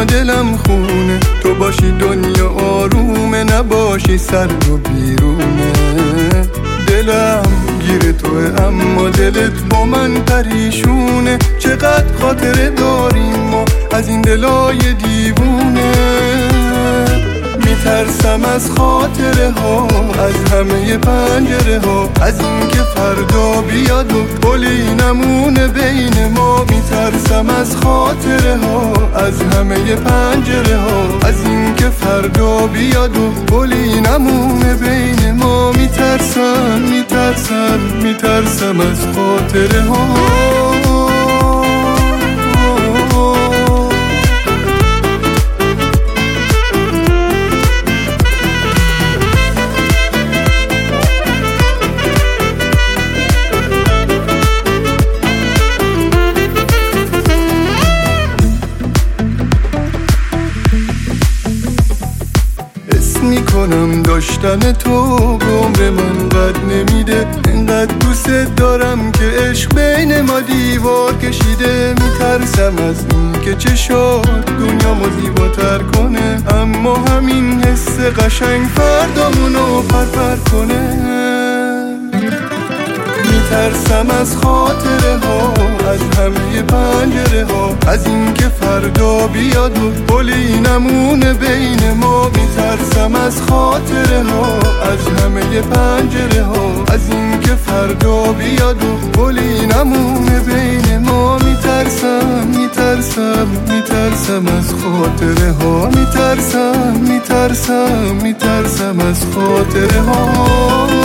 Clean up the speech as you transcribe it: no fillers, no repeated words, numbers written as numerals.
اما دلم خونه. تو باشی دنیا آرومه، نباشی سرد و بیرونه. دلم گیر توه اما دلت با من پریشونه. چقدر خاطره داریم ما از این دلای دیوونه. میترسم از خاطره ها، از همه پنجره ها، از این که فردا بیاد و پلی نمونه بین ما. میترسم از خاطره ها، از همه پنجره ها، از این که فردا بیاد و پلی نمونه بین ما. میترسم میترسم میترسم از خاطره ها. میکنم داشتن تو به عمر من قد نمیده. انقدر دوست دارم که عشق بین ما دیوار کشیده. میترسم از این که چشات دنیامو زیباتر کنه، اما همین حس قشنگ فردامونو پرپر کنه. میترسم از خاطره ها، از همه پنجره ها، از این که فردا بیاد و پلی نمونه بین ما. میترسم از خاطره ها، از همه پنجره ها، از این که فردا بیاد و پلی نمونه بین ما. میترسم میترسم میترسم از خاطره ها. میترسم میترسم میترسم از خاطره ها.